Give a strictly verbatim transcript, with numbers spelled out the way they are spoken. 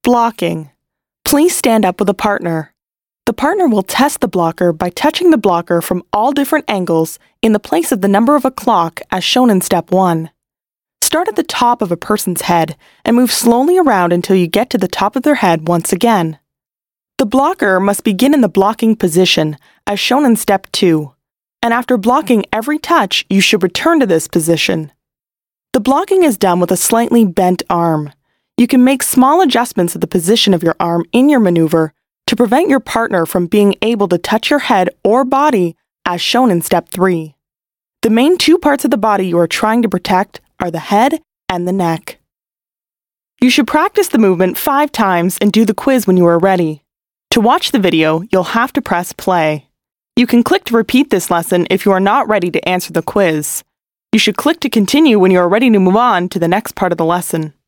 Blocking. Please stand up with a partner. The partner will test the blocker by touching the blocker from all different angles in the place of the number of a clock as shown in step one. Start at the top of a person's head and move slowly around until you get to the top of their head once again. The blocker must begin in the blocking position as shown in step two, and after blocking every touch, you should return to this position. The blocking is done with a slightly bent arm. You can make small adjustments of the position of your arm in your maneuver to prevent your partner from being able to touch your head or body as shown in step three. The main two parts of the body you are trying to protect are the head and the neck. You should practice the movement five times and do the quiz when you are ready. To watch the video, you'll have to press play. You can click to repeat this lesson if you are not ready to answer the quiz. You should click to continue when you are ready to move on to the next part of the lesson.